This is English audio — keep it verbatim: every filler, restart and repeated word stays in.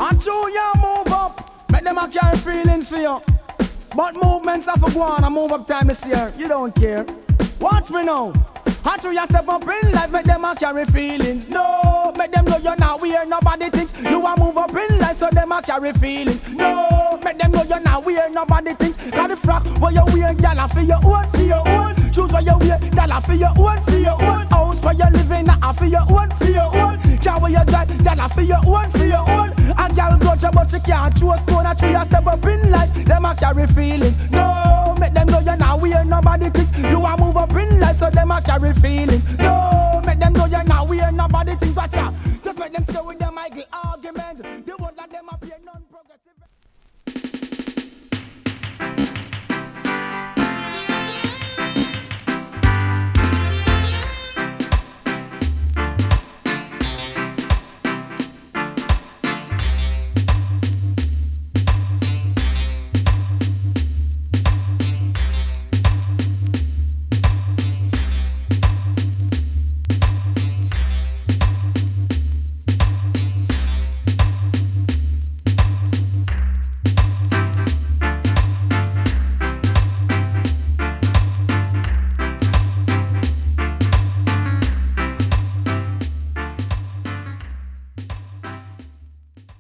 Until you move up, make them a carry feelings for you. But movements have to go on and move up time this year. You don't care. Watch me now. Until you step up in life, make them a carry feelings. No, make them know you're not weird, nobody thinks. You a move up in life, so them a carry feelings. No, make them know you're not weird, nobody thinks. Got the frock, what you wear, y'all for your own, for your own. Shoes what you wear, y'all for your own, for your own. House where you living, not for your own, for your own. Car where you drive, y'all for your own, for your own. A girl got you, but you can't choose stone. A tree a step up in life, them a carry feelings. No, make them know you're not weird, nobody thinks. You a move up in life, so them a carry feeling. No, make them know you're not weird, nobody thinks. Watch out, just make them stay with them Michael Hog.